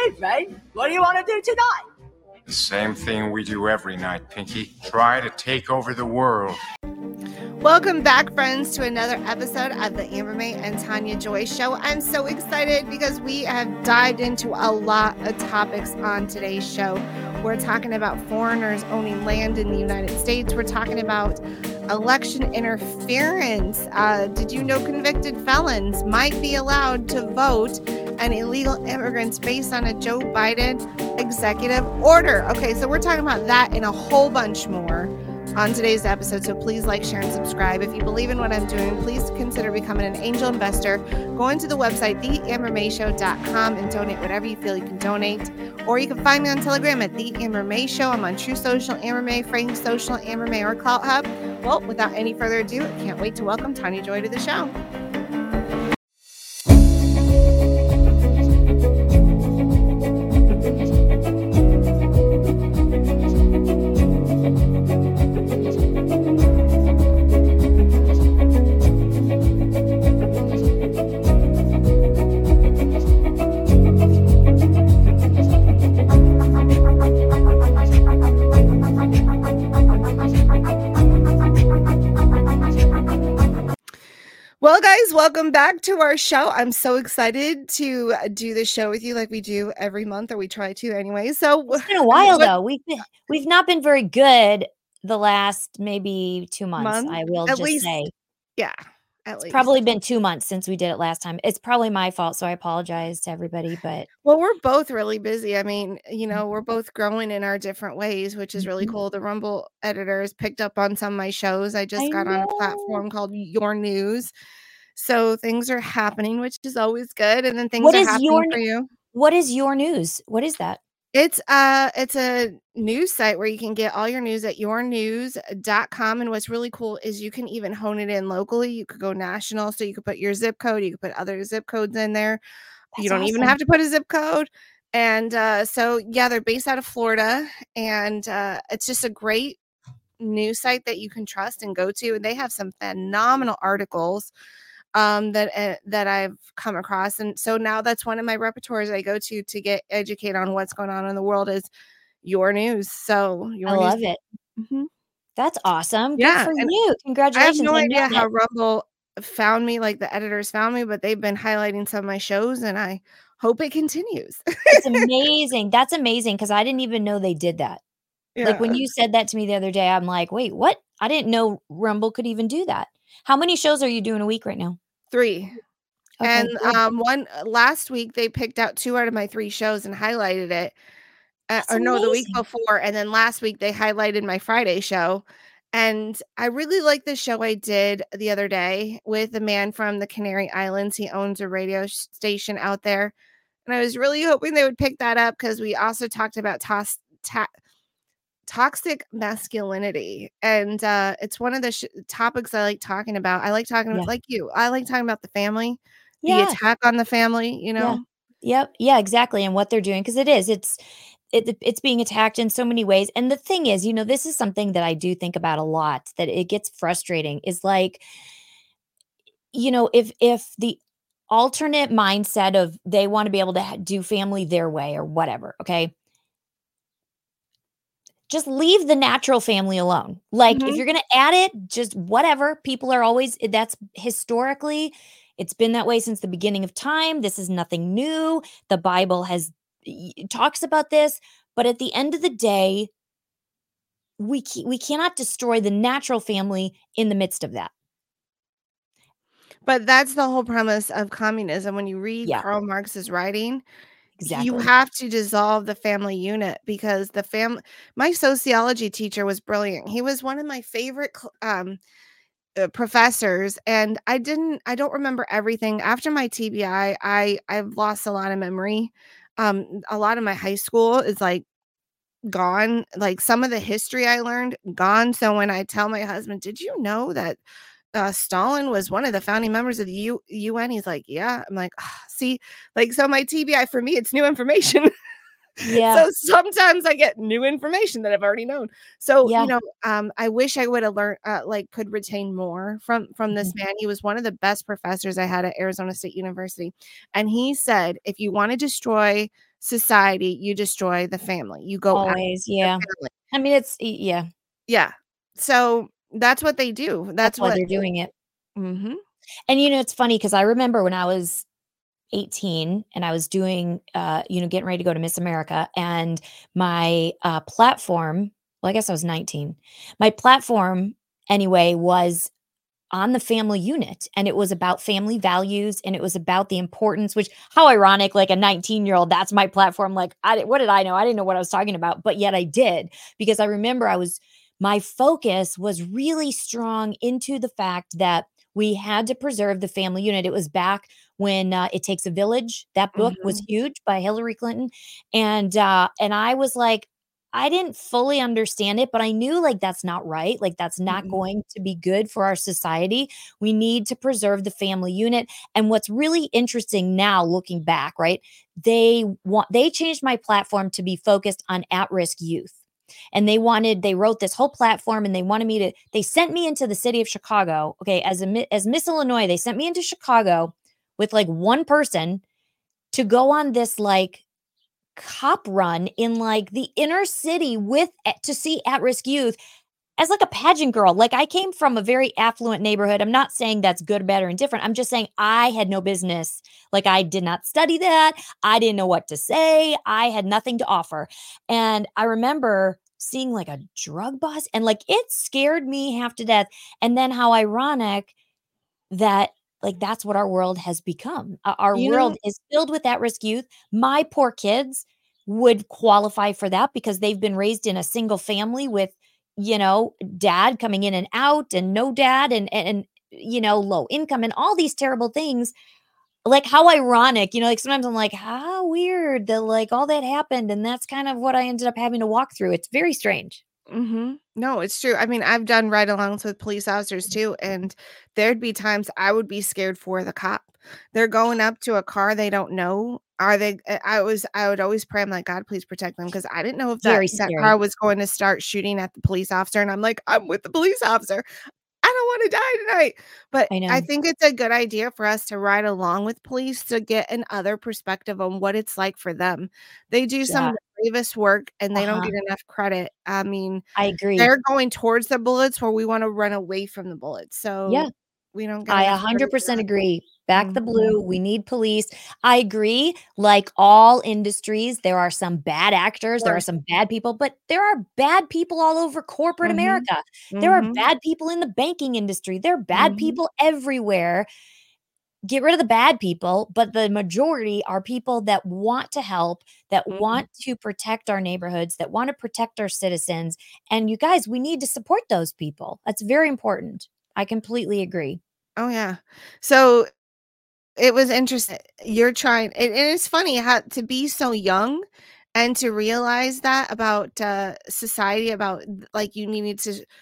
evening. What do you want to do tonight? The same thing we do every night, Pinky. Try to take over the world. Welcome back, friends, to another episode of the Amber May and Tanya Joy Show. I'm so excited because we have dived into a lot of topics on today's show. We're talking about foreigners owning land in the United States. We're talking about election interference. Did you know convicted felons might be allowed to vote, and illegal immigrants based on a Joe Biden executive order? Okay, so we're talking about that and a whole bunch more on today's episode. So please like, share, and subscribe. If you believe in what I'm doing, please consider becoming an angel investor. Go into the website, theambermayshow.com, and donate whatever you feel you can donate. Or you can find me on Telegram at The Amber May Show. I'm on True Social, Amber May, Frank Social, Amber May, or Clout Hub. Well, without any further ado, I can't wait to welcome Tanya Joy to the show. Well, guys, welcome back to our show. I'm so excited to do this show with you like we do every month, or we try to anyway. So it's been a while, though. We've not been very good the last maybe 2 months. I will just say. Yeah. It's probably been 2 months since we did it last time. It's probably my fault, so I apologize to everybody. But well, we're both really busy. I mean, you know, we're both growing in our different ways, which is really cool. The Rumble editors picked up on some of my shows. I just got on a platform called Your News, so things are happening, which is always good. And then things are happening for you. What is Your News? What is that? It's a news site where you can get all your news at yournews.com. And what's really cool is you can even hone it in locally. You could go national. So you could put your zip code. You could put other zip codes in there. You don't even have to put a zip code. And so, yeah, they're based out of Florida. And it's just a great news site that you can trust and go to. And they have some phenomenal articles that I've come across. And so now that's one of my repertoires I go to get educated on what's going on in the world is Your News. So I love it. Mm-hmm. That's awesome. Good for you. Congratulations. I have no idea how Rumble found me, like the editors found me, but they've been highlighting some of my shows and I hope it continues. It's amazing. That's amazing because I didn't even know they did that. Yeah. Like when you said that to me the other day, I'm like, wait, what? I didn't know Rumble could even do that. How many shows are you doing a week right now? 3. Okay, and one last week they picked out 2 out of my 3 shows and highlighted it. The week before, and then last week they highlighted my Friday show. And I really like the show I did the other day with a man from the Canary Islands. He owns a radio station out there, and I was really hoping they would pick that up because we also talked about toxic masculinity, and it's one of the topics I like talking about. I like talking about, like you, I like talking about the family, the attack on the family, you know. Yeah, exactly. And what they're doing, because it's being attacked in so many ways. And the thing is, you know, this is something that I do think about a lot, that it gets frustrating, is like, you know, if the alternate mindset of they want to be able to do family their way or whatever, okay, just leave the natural family alone. Like if you're going to add it, just whatever. People are always, that's historically, it's been that way since the beginning of time. This is nothing new. The Bible talks about this, but at the end of the day, we cannot destroy the natural family in the midst of that. But that's the whole premise of communism. When you read Karl Marx's writing, exactly, you have to dissolve the family unit, because my sociology teacher was brilliant. He was one of my favorite professors, and I don't remember everything. After my TBI, I've lost a lot of memory. A lot of my high school is like gone. Like some of the history I learned, gone. So when I tell my husband, did you know that Stalin was one of the founding members of the UN? He's like, yeah. I'm like, see, like, so my TBI, for me, it's new information. Yeah. So sometimes I get new information that I've already known. So, you know, I wish I would have learned, could retain more from this man. He was one of the best professors I had at Arizona State University. And he said, if you want to destroy society, you destroy the family. You go after Always, the yeah. family. I mean, it's yeah, Yeah. So that's what they do. that's That's why what. they're doing it. Mhm. And, it's funny because I remember when I was 18 and I was doing, getting ready to go to Miss America, and my, platform well, I guess I was 19. My platform, anyway, was on the family unit, and it was about family values, and it was about the importance, which how ironic, like a 19-year-old, that's my platform. Like, what did I know? I didn't know what I was talking about, but yet I did, because I remember my focus was really strong into the fact that we had to preserve the family unit. It was back when It Takes a Village. That book was Mhm. huge by Hillary Clinton. And I was like, I didn't fully understand it, but I knew, like, that's not right. Like, that's not Mhm. going to be good for our society. We need to preserve the family unit. And what's really interesting now, looking back, right? They changed my platform to be focused on at-risk youth. And they wrote this whole platform, and they sent me into the city of Chicago. Okay, as Miss Illinois, they sent me into Chicago with like one person to go on this like cop run in like the inner city to see at-risk youth as like a pageant girl. Like, I came from a very affluent neighborhood. I'm not saying that's good, bad, or indifferent. I'm just saying I had no business. Like, I did not study that. I didn't know what to say. I had nothing to offer. And I remember seeing like a drug bust, and like it scared me half to death. And then how ironic that like that's what our world has become. Our You know, world is filled with at-risk youth. My poor kids would qualify for that because they've been raised in a single family with, dad coming in and out and no dad, and low income and all these terrible things. Like, how ironic, like sometimes I'm like, how weird that like all that happened, and that's kind of what I ended up having to walk through. It's very strange. mhm. No, it's true. I mean, I've done ride-alongs with police officers too, and there'd be times I would be scared for the cop. They're going up to a car they don't know. Are they I would always pray, I'm like, "God, please protect them," because I didn't know if that Very that scary. car was going to start shooting at the police officer, and I'm like, "I'm with the police officer. I don't wanna die tonight." But I I know. think it's a good idea for us to ride along with police to get an other perspective on what it's like for them. They do some Yeah. of the bravest work, and they don't Uh-huh. get enough credit. I mean, I agree. they're going towards the bullets where we wanna run away from the bullets, Yeah. so we don't get I enough credit for 100% that. agree. Back the Mhm. blue. We need police. I agree. Like all industries, there are some bad Of actors, there are course. some bad people, but there are bad people all over corporate Mhm. America. There are Mhm. bad people in the banking industry. There are bad Mhm. people everywhere. Get rid of the bad people, but the majority are people that want to help, that Mhm. want to protect our neighborhoods, that want to protect our citizens. And you guys, we need to support those people. That's very important. I completely agree. Oh, yeah. So, it was interesting. You're trying and it's funny how to be so young and to realize that about, society, about, like, you needed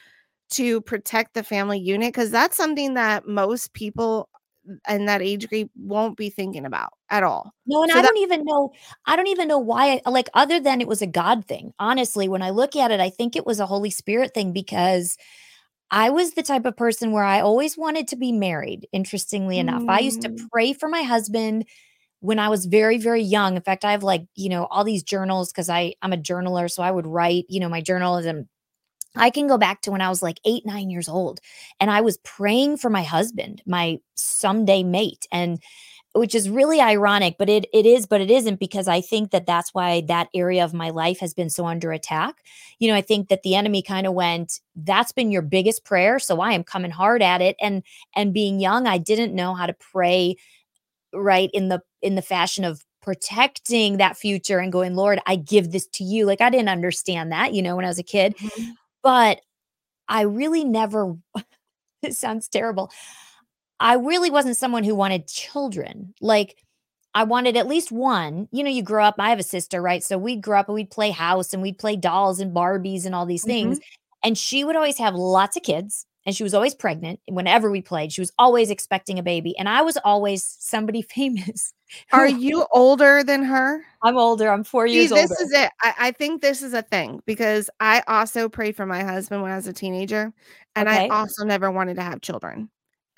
to protect the family unit, because that's something that most people in that age group won't be thinking about at all. No, and So that I don't even know why like, other than it was a God thing. Honestly, when I look at it, I think it was a Holy Spirit thing because I was the type of person where I always wanted to be married, interestingly enough. I used to Mm, pray for my husband when I was very, very young. In fact, I have like, all these journals because I'm a journaler. So I would write, my journalism. I can go back to when I was like 8, 9 years old, and I was praying for my husband, my someday mate. And which is really ironic, but it is, but it isn't, because I think that that's why that area of my life has been so under attack. I think that the enemy kind of went, "That's been your biggest prayer, so I am coming hard at it." And being young, I didn't know how to pray right in the fashion of protecting that future and going, "Lord, I give this to you." Like, I didn't understand that, when I was a kid, mhm, but I really never it sounds terrible. I really wasn't someone who wanted children. Like, I wanted at least one. You grow up, I have a sister, right? So we'd grow up and we'd play house and we'd play dolls and Barbies and all these things. mhm. And she would always have lots of kids, and she was always pregnant whenever we played. She was always expecting a baby. And I was always somebody famous Are who you older than her? I'm older. I'm 4 See, years older. this is it. I think this is a thing because I also prayed for my husband when I was a teenager, and I Okay. also never wanted to have children.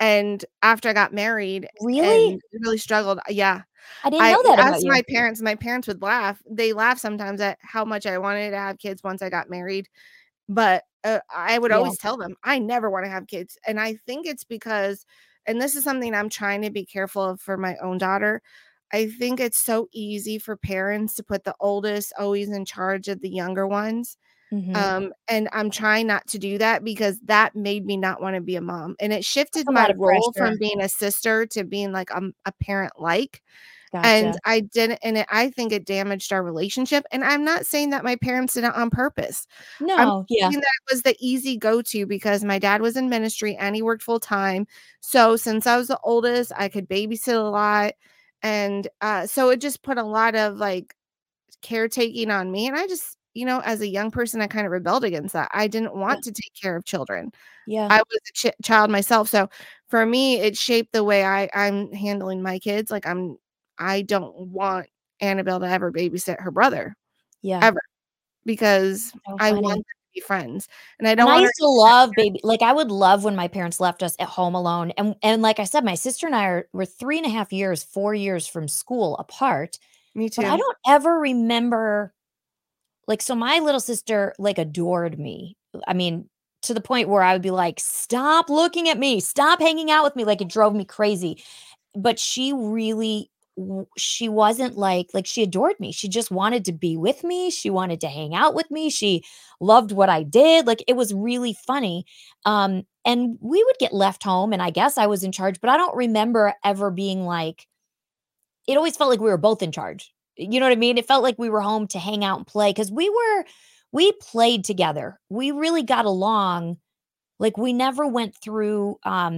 And after I got married Really? and really struggled, yeah. I didn't know that about Asked you. my parents would laugh. They laugh sometimes at how much I wanted to have kids once I got married, but, I would Yeah. always tell them, "I never wanna have kids," and I think it's because and this is something I'm trying to be careful of for my own daughter. I think it's so easy for parents to put the oldest always in charge of the younger ones, Mhm. and I'm trying not to do that because that made me not wanna be a mom, and it That's shifted a my lot of role pressure. from being a sister to being, like, a parent-like, and Gotcha. I didn't and I think it damaged our relationship, and I'm not saying that my parents did it on purpose. I'm No, yeah. saying that it was the easy go-to because my dad was in ministry and he worked full time, so since I was the oldest, I could babysit a lot, and, so it just put a lot of, like, caretaking on me, and I just as a young person, I kinda rebelled against that. I didn't Yeah. want to take care of children. Yeah. I was a child myself, so for me, it shaped the way I'm handling my kids, like, I don't want Annabelle to ever babysit her brother, Yeah. ever, because So I want funny. them to be friends, and I And don't I want her used to love baby like, I would love when my parents left us at home alone, and like I said, my sister and I were 3.5 years, 4 years from school apart, Me but I too. don't ever remember like, so my little sister, like, adored me. I mean, to the point where I would be like, "Stop looking at me. Stop hanging out with me." Like, it drove me crazy. But she really she wasn't like she adored me. She just wanted to be with me. She wanted to hang out with me. She loved what I did. Like, it was really funny. And we would get left home, and I guess I was in charge, but I don't remember ever being like it always felt like we were both in charge. You know what I mean? It felt like we were home to hang out and play because we played together. We really got along. Like, we never went through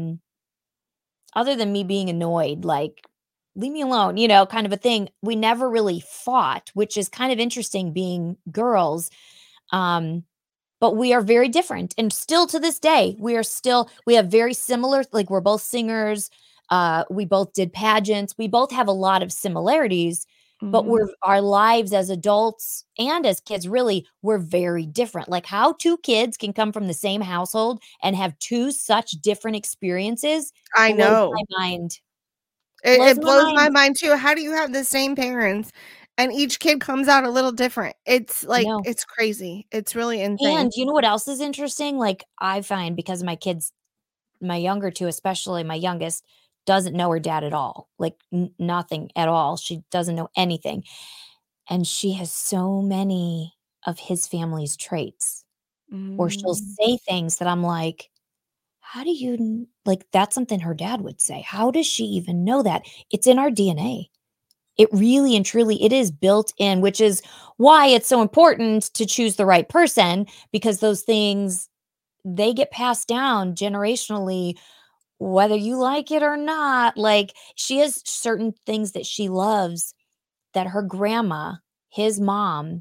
other than me being annoyed, like, "Leave me alone," kind of a thing. We never really fought, which is kind of interesting being girls, um, but we are very different, and still to this day, we have very similar like, we're both singers, we both did pageants, we both have a lot of similarities, but Mhm. our lives as adults and as kids, really, we're very different. Like, how 2 kids can come from the same household and have 2 such different experiences I blows know. my mind. Blows It my blows my mind. mind too. How do you have the same parents and each kid comes out a little different? It's I like know. it's crazy. It's really insane. And you know what else is interesting? Like, I find because my kids, my younger 2, especially my youngest, doesn't know her dad at all, like, nothing at all. She doesn't know anything, and she has so many of his family's traits, or she'll Mm. say things that I'm like, "How do you like, that's something her dad would say. How does she even know that?" It's in our DNA. It really and truly it is built in, which is why it's so important to choose the right person because those things, they get passed down generationally, whether you like it or not. Like, she has certain things that she loves that her grandma, his mom,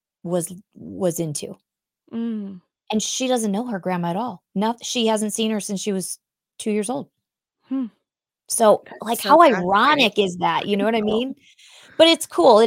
was into, Mm. and she doesn't know her grandma at all. She hasn't seen her since she was 2 years old. Hmm. So, That's like, so how fascinating. ironic is that? You know what I Cool. mean? But it's cool.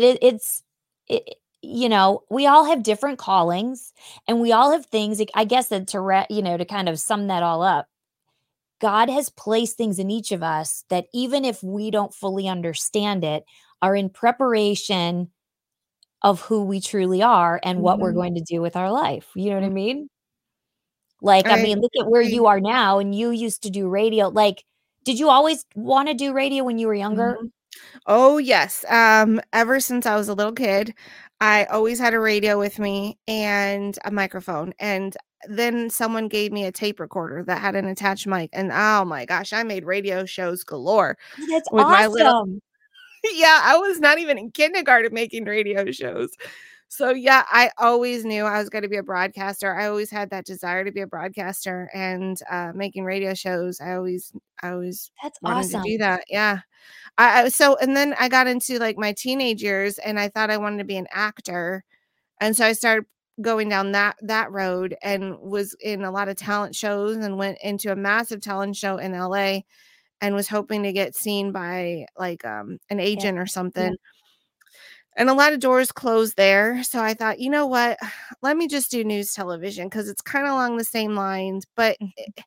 We all have different callings, and we all have things, like, I guess that to kind of sum that all up, God has placed things in each of us that even if we don't fully understand it, are in preparation of who we truly are and what we're Mhm. going to do with our life. You know what I Mm. mean? Like, I I mean, look at where agree. you are now, and you used to do radio. Like, did you always wanna do radio when you were younger? Mhm. Oh, yes. Ever since I was a little kid, I always had a radio with me and a microphone. And then someone gave me a tape recorder that had an attached mic. And oh my gosh, I made radio shows galore Oh, that's with my little awesome. yeah, I was not even in kindergarten making radio shows. So yeah, I always knew I was going to be a broadcaster. I always had that desire to be a broadcaster and making radio shows. I always That's wanted to do awesome. that. Yeah. So and then I got into like my teenage years and I thought I wanted to be an actor. And so I started going down that road and was in a lot of talent shows and went into a massive talent show in LA and was hoping to get seen by like an Yeah, agent or yeah. something. And a lot of doors closed there. So I thought, you know what? Let me just do news television because it's kind of along the same lines, but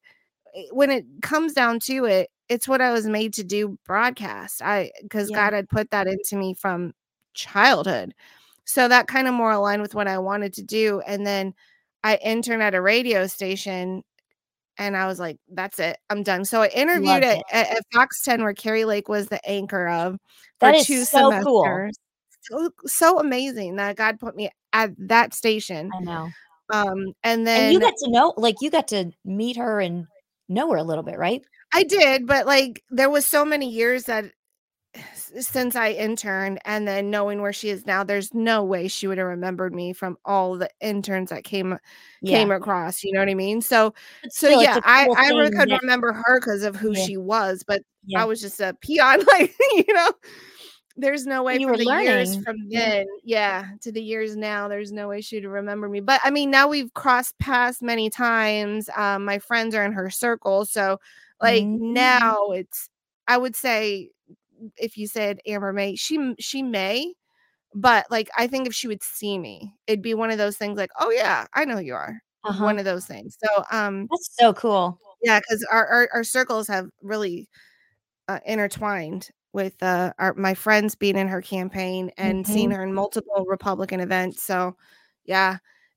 when it comes down to it, it's what I was made to do, broadcast. Because Yeah. God had put that into me from childhood. So that kind of more aligned with what I wanted to do. And then I interned at a radio station and I was like, that's it. I'm done. So I interviewed Loved at, it. at Fox 10, where Carrie Lake was the anchor of, for That is 2 so cool. semesters. So amazing that God put me at that station. I know. And And then you got to know, like, you got to meet her and know her a little bit, right? I did, but like there was so many years that since I interned, and then knowing where she is now, there's no way she would have remembered me from all the interns that came Yeah. across. You know what I mean? So But still, it's yeah, a cool I thing could that remember her because of who Yeah. she was, but Yeah. I was just a peon, like, you know. There's no way You from were the years learning. from Yeah. then, to the years now, there's no way she'd remember me. But I mean, now we've crossed paths many times. My friends are in her circle, so like Mhm. now it's, I would say, if you said Amber May, she may, but like I think if she would see me, it'd be one of those things like, oh yeah, I know who you are. Uh-huh. One of those things. So That's so cool. yeah, because our circles have really intertwined with my friends being in her campaign and seeing Mhm. her in multiple Republican events. So yeah,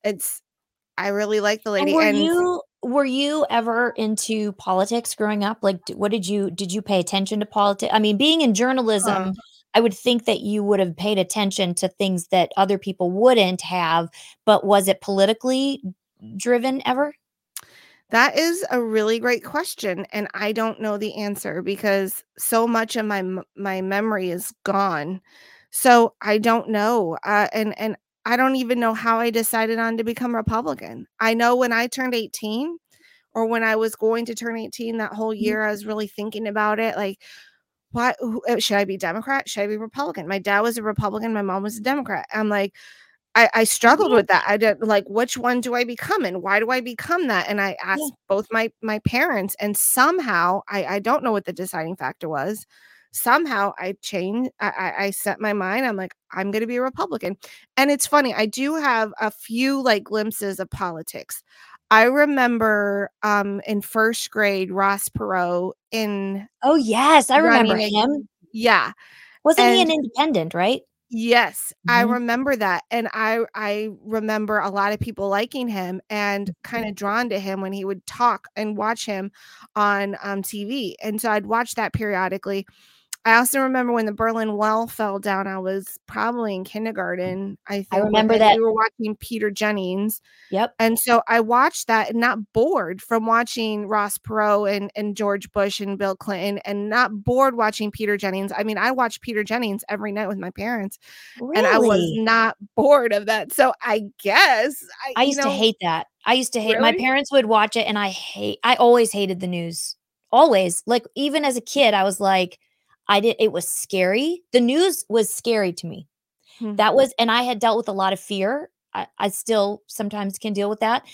I really like the And lady. were you ever into politics growing up? Like, what did you pay attention to politics? I mean, being in journalism, I would think that you would have paid attention to things that other people wouldn't have, but was it politically driven ever? That is a really great question, and I don't know the answer because so much of my memory is gone. So I don't know, and I don't even know how I decided on to become Republican. I know when I turned 18, or when I was going to turn 18, that whole Mhm. year, I was really thinking about it, like, should I be Democrat? Should I be Republican? My dad was a Republican, my mom was a Democrat. I'm like, I struggled Yeah. with that. I did, like, which one do I become and why do I become that? And I Yeah. asked both my parents, and somehow I don't know what the deciding factor was. Somehow I changed. I set my mind. I'm like, I'm going to be a Republican. And it's funny. I do have a few like glimpses of politics. I remember in first grade, Ross Perot in Oh, yes, I remember running. him. Yeah. Wasn't he an And independent, right? yes, I Mhm. remember that, and I remember a lot of people liking him and kinda drawn to him when he would talk and watch him on, TV, and so I'd watch that periodically. I also remember when the Berlin Wall fell down, I was probably in kindergarten, I I think, remember and that. we were watching Peter Jennings, Yep. and so I watched that and not bored from watching Ross Perot and George Bush and Bill Clinton, and not bored watching Peter Jennings. I mean, I watched Peter Jennings every night with my parents, and I was Really? not bored of that. So I guess I used to hate that. I used to hate my Really? parents would watch it, and I always hated the news. Always. Like, even as a kid, I was like, it was scary. The news was scary to me. Hmm. That was and I had dealt with a lot of fear. I still sometimes can deal with that.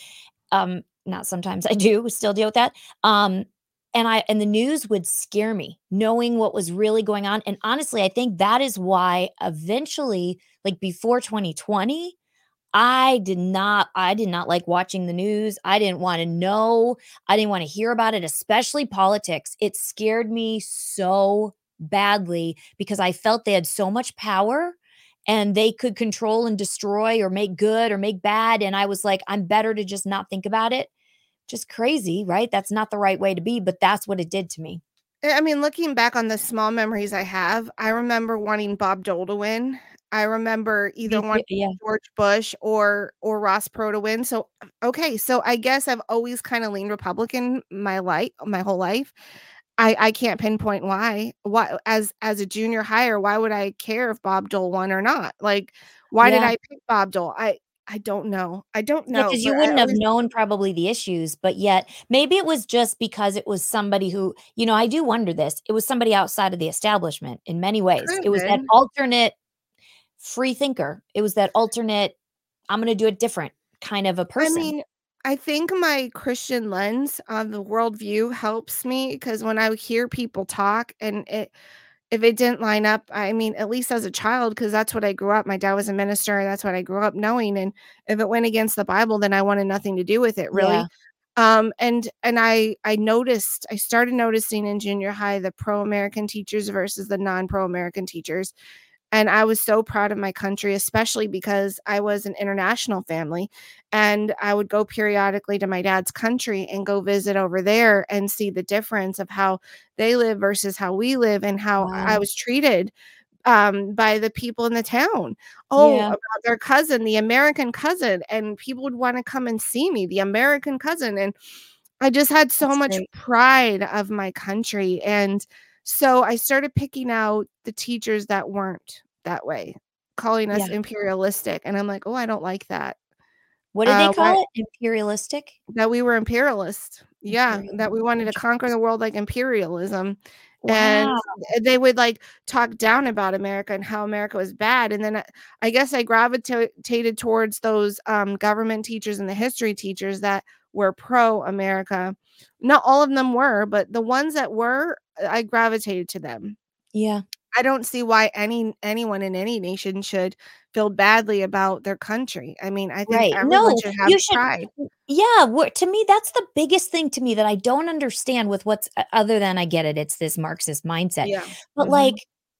Not sometimes, I do still deal with that. And the news would scare me, knowing what was really going on. And honestly, I think that is why eventually, like before 2020, I did not like watching the news. I didn't want to know. I didn't want to hear about it, especially politics. It scared me so badly because I felt they had so much power and they could control and destroy or make good or make bad. And I was like, I'm better to just not think about it. Just crazy, right? That's not the right way to be, but that's what it did to me. I mean, looking back on the small memories I have, I remember wanting Bob Dole to win. I remember either Me too. wanting Yeah. George Bush or Ross Perot to win. So okay, so I guess I've always kind of leaned Republican my whole life. I can't pinpoint why. Why, as a junior hire, why would I care if Bob Dole won or not? Like, why did Yeah. I pick Bob Dole? I don't know. I don't Yeah, know, because you but I wouldn't have always known probably the issues, but yet maybe it was just because it was somebody who, I do wonder this. It was somebody outside of the establishment in many ways. could It have was that been. alternate free thinker. It was that alternate, I'm gonna do it different kind of a I person. mean, I think my Christian lens on the worldview helps me because when I hear people talk and if it didn't line up, I mean, at least as a child, because that's what I grew up. My dad was a minister. That's what I grew up knowing. And if it went against the Bible, then I wanted nothing to do with it, Yeah. really. I started noticing in junior high the pro-American teachers versus the non-pro-American teachers. And I was so proud of my country, especially because I was an international family, and I would go periodically to my dad's country and go visit over there and see the difference of how they live versus how we live, and how I Wow. was treated by the people in the town. Yeah. About their cousin, the American cousin, and people would want to come and see me, the American cousin. And I just had so That's much great. pride of my country. And so I started picking out the teachers that weren't that way, calling us Yeah. imperialistic. And I'm like, oh, I don't like that. What did they Why call it? Imperialistic? that we were imperialists. Yeah, that we Imperialistic. wanted to conquer the world like imperialism. And Wow. they would like talk down about America and how America was bad. And then I guess I gravitated towards those government teachers and the history teachers that were pro America. Not all of them were, but the ones that were, I gravitated to them. Yeah. I don't see why anyone in any nation should feel badly about their country. I mean, I think Right. everyone No, should have you should. pride. Yeah. To me, that's the biggest thing to me that I don't understand with what's other than I get it. It's this Marxist mindset. Yeah. But Mhm.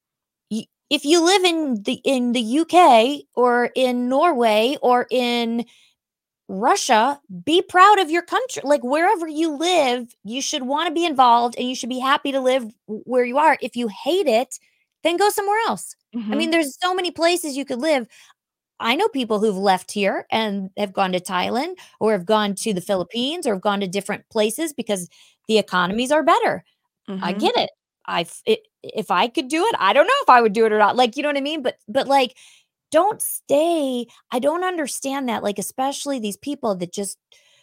if you live in the UK or in Norway or in Russia, be proud of your country. Like wherever you live, you should want to be involved and you should be happy to live where you are. If you hate it, then go somewhere else. I mean, Mhm. there's so many places you could live. I know people who've left here and have gone to Thailand or have gone to the Philippines or have gone to different places because the economies are better. I Mhm. get it. If I could do it, I don't know if I would do it or not. Like, you know what I mean? But like, don't stay. I don't understand that. Like, especially these people that just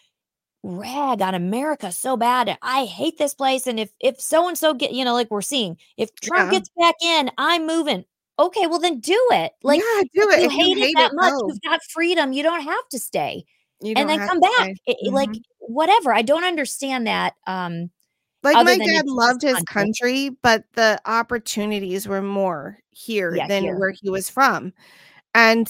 rag on America so bad. And I hate this place. And if so and so get, like we're seeing, if Trump Yeah. gets back in, I'm moving. Okay, well then do it. Like Yeah, if do it. you If you hate it hate that it, much, go. you've got freedom. You don't have to stay. You And don't then have come to back. say. Like Mhm. whatever. I don't understand that. Like, Other my than dad it's his loved his country. country, but the opportunities were more here Yeah, than here. where he was from. And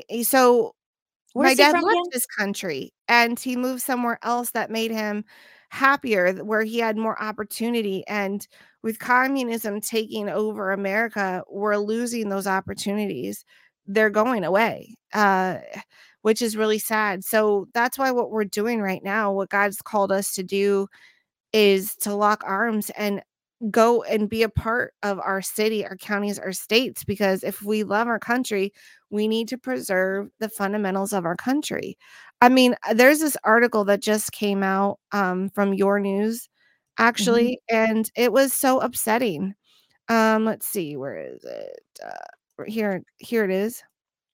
my Where's he dad from left again? his country, and he moved somewhere else that made him happier, where he had more opportunity. And with communism taking over America, we're losing those opportunities. They're going away, which is really sad. So that's why what we're doing right now, what God's called us to do, is to lock arms and go and be a part of our city, our counties, our states, because if we love our country, we need to preserve the fundamentals of our country. I mean, there's this article that just came out from Your News, Mhm. actually, and it was so upsetting. Let's see, where is it? Here it is.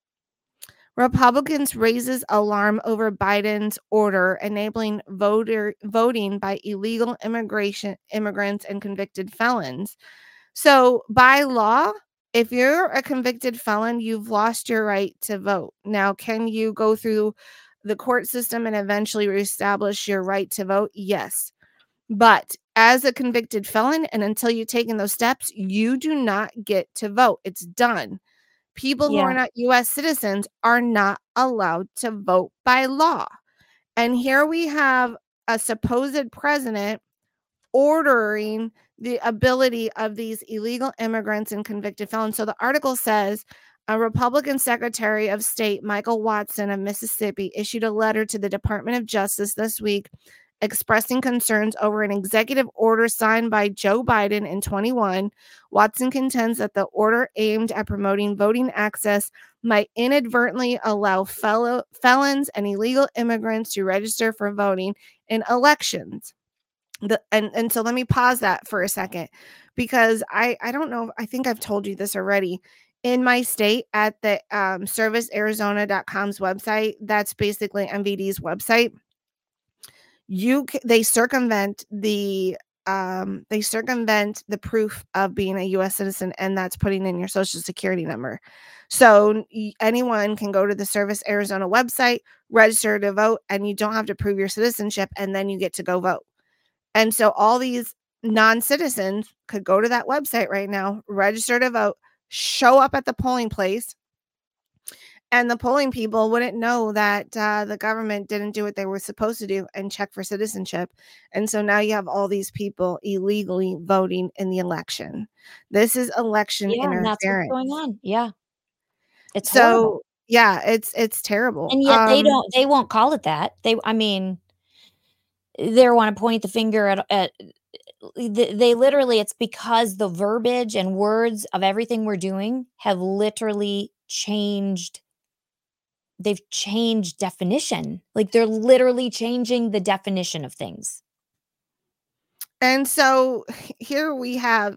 Republicans raises alarm over Biden's order enabling voting by illegal immigrants and convicted felons. So, by law, if you're a convicted felon, you've lost your right to vote. Now, can you go through the court system and eventually reestablish your right to vote? Yes. But as a convicted felon, and until you've taken those steps, you do not get to vote. It's done. People who Yeah. are not US citizens are not allowed to vote by law. And here we have a supposed president ordering the ability of these illegal immigrants and convicted felons. So the article says a Republican Secretary of State, Michael Watson of Mississippi, issued a letter to the Department of Justice this week expressing concerns over an executive order signed by Joe Biden in 21. Watson contends that the order aimed at promoting voting access might inadvertently allow felons and illegal immigrants to register for voting in elections. And so let me pause that for a second, because I don't know, I think I've told you this already. In my state, at the servicearizona.com's website, that's basically MVD's website, they circumvent the proof of being a US citizen, and that's putting in your social security number. So anyone can go to the Service Arizona website, register to vote, and you don't have to prove your citizenship, and then you get to go vote. And so all these non-citizens could go to that website right now, register to vote, show up at the polling place, And the polling people wouldn't know that the government didn't do what they were supposed to do and check for citizenship. And so now you have all these people illegally voting in the election. This is election Yeah, and that's what's interference. going on. Yeah. It's horrible. So yeah, it's terrible. And yet they won't call it that. They want to point the finger at they literally, it's because the verbiage and words of everything we're doing have literally changed. They've changed definition. Like they're literally changing the definition of things. And so here we have,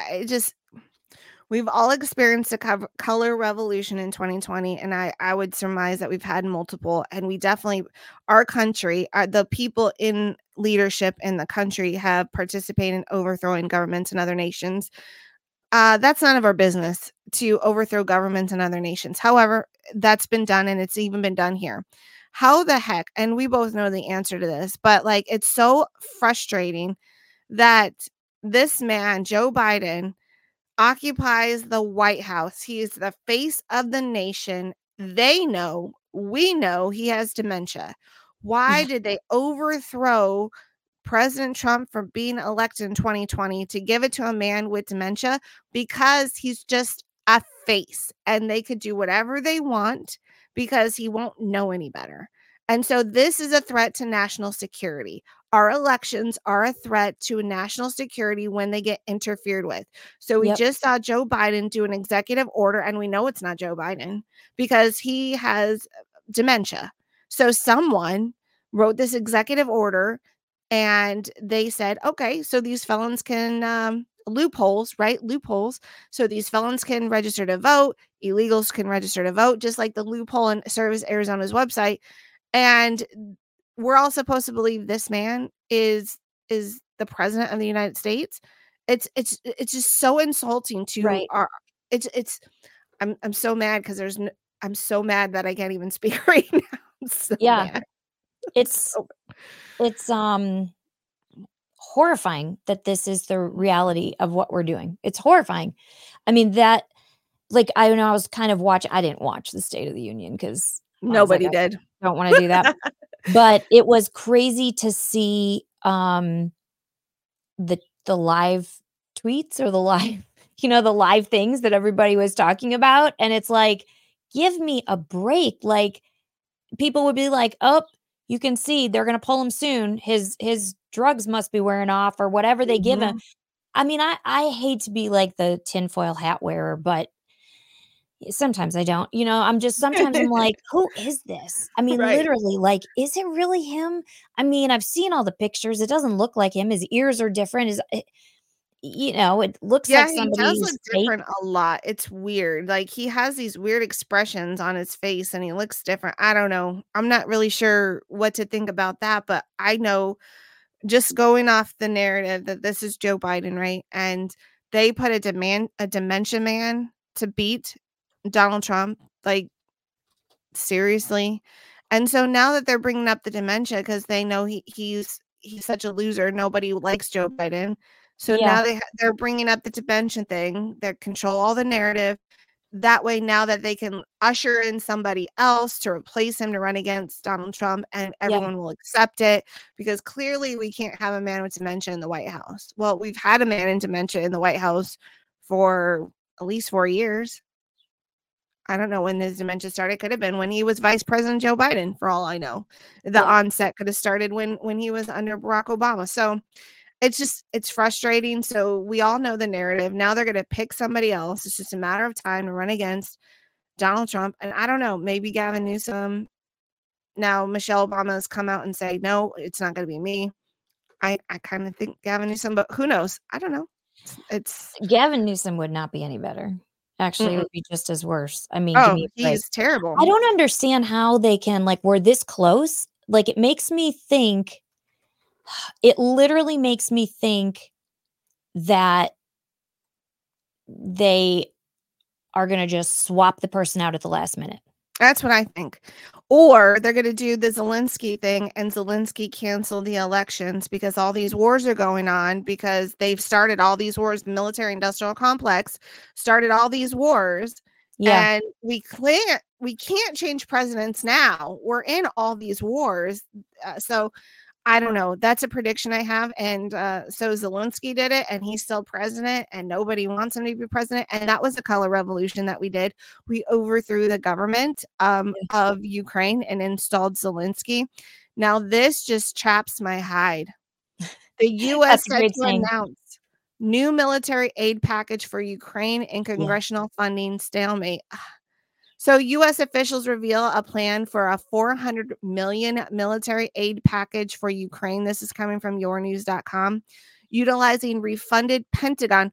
we've all experienced a color revolution in 2020. And I would surmise that we've had multiple, and we definitely, our country, the people in leadership in the country have participated in overthrowing governments in other nations. That's none of our business to overthrow governments in other nations. However, that's been done, and it's even been done here. How the heck, and we both know the answer to this, but like, it's so frustrating that this man, Joe Biden, occupies the White House. He is the face of the nation. They know, we know he has dementia. Why did they overthrow President Trump from being elected in 2020 to give it to a man with dementia? Because he's just a face and they could do whatever they want because he won't know any better. And so this is a threat to national security. Our elections are a threat to national security when they get interfered with. So we just saw Joe Biden do an executive order, and we know it's not Joe Biden because he has dementia. So someone wrote this executive order and they said, okay, so these felons can loopholes, right? Loopholes. So these felons can register to vote. Illegals can register to vote, just like the loophole in Service Arizona's website. And we're all supposed to believe this man is the president of the United States. It's just so insulting to our. I'm so mad because I'm so mad that I can't even speak right now. I'm so mad. It's horrifying that this is the reality of what we're doing. It's horrifying. I mean, that, like, I know I was kind of I didn't watch the State of the Union because nobody did. Don't want to do that. But it was crazy to see the live tweets or the live, the live things that everybody was talking about. And it's like, give me a break. Like, people would be like, oh, you can see they're going to pull him soon. His drugs must be wearing off or whatever they give him. I mean, I hate to be like the tinfoil hat wearer, but sometimes I don't, sometimes I'm like, who is this? I mean, literally, like, is it really him? I mean, I've seen all the pictures. It doesn't look like him. His ears are different. It looks like somebody. He does look different a lot. It's weird. Like, he has these weird expressions on his face and he looks different. I don't know. I'm not really sure what to think about that, but I know, just going off the narrative, that this is Joe Biden, right? And they put a dementia man to beat Donald Trump, like, seriously. And so now that they're bringing up the dementia because they know he's such a loser, nobody likes Joe Biden. So now they're bringing up the dementia thing. They control all the narrative. That way, now that they can usher in somebody else to replace him to run against Donald Trump, and everyone will accept it, because clearly we can't have a man with dementia in the White House. Well, we've had a man in dementia in the White House for at least 4 years. I don't know when his dementia started. Could have been when he was Vice President Joe Biden, for all I know. The onset could have started when he was under Barack Obama. So it's frustrating. So we all know the narrative. Now they're going to pick somebody else. It's just a matter of time to run against Donald Trump. And I don't know, maybe Gavin Newsom. Now Michelle Obama has come out and say, no, it's not going to be me. I kind of think Gavin Newsom, but who knows? I don't know. It's Gavin Newsom would not be any better. Actually, it would be just as worse. I mean, he's terrible. I don't understand how they can, like, we're this close. Like, it literally makes me think that they are going to just swap the person out at the last minute. That's what I think. Or they're going to do the Zelensky thing, and Zelensky cancel the elections because all these wars are going on, because they've started all these wars. The military industrial complex started all these wars. Yeah. And we can't change presidents now. We're in all these wars. So I don't know. That's a prediction I have. And so Zelensky did it, and he's still president, and nobody wants him to be president. And that was the color revolution that we did. We overthrew the government of Ukraine and installed Zelensky. Now, this just chaps my hide. The U.S. That's a set great to saying. announce new military aid package for Ukraine and congressional funding stalemate. So U.S. officials reveal a plan for a $400 million military aid package for Ukraine. This is coming from yournews.com. Utilizing refunded Pentagon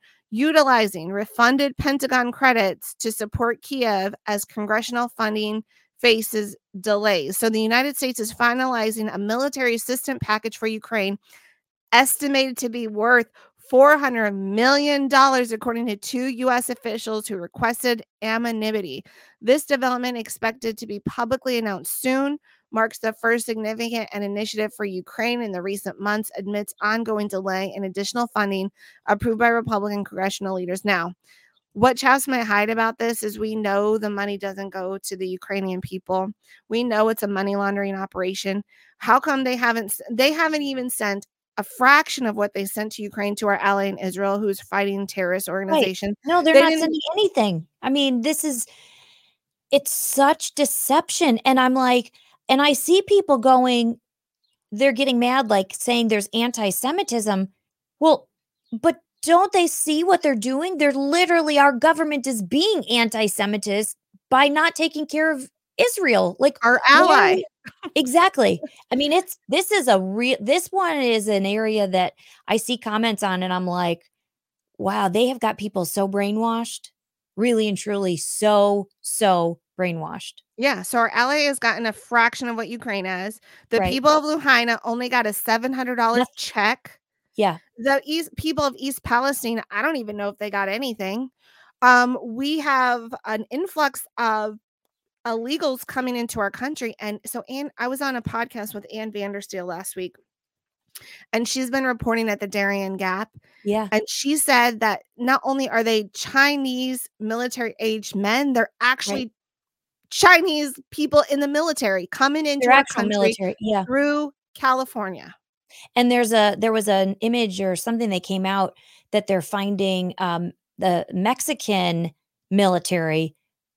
credits to support Kiev as congressional funding faces delays. So the United States is finalizing a military assistance package for Ukraine estimated to be worth $400 million, according to two U.S. officials who requested anonymity. This development, expected to be publicly announced soon, marks the first significant initiative for Ukraine in the recent months amidst ongoing delay in additional funding approved by Republican congressional leaders. Now, what chaps my hide about this is we know the money doesn't go to the Ukrainian people. We know it's a money laundering operation. How come they haven't even sent a fraction of what they sent to Ukraine to our ally in Israel, who's fighting terrorist organization? Right. No, they're They not didn't- sending anything. I mean, it's such deception. And I'm like, and I see people going, they're getting mad, like saying there's anti-Semitism. Well, but don't they see what they're doing? They're literally, our government is being anti-Semitist by not taking care of Israel, like our ally. Exactly. I mean, this one is an area that I see comments on, and I'm like, wow, they have got people so brainwashed, really and truly so brainwashed. Yeah, so our ally has gotten a fraction of what Ukraine has. The Right. people of Lahaina only got a $700 check. Yeah. The people of East Palestine, I don't even know if they got anything. We have an influx of illegals coming into our country. And so I was on a podcast with Ann Vandersteel last week, and she's been reporting at the Darien Gap. Yeah. And she said that not only are they Chinese military-aged men, they're actually Chinese people in the military coming into our country military. Yeah. through California. And there was an image or something that came out that they're finding the Mexican military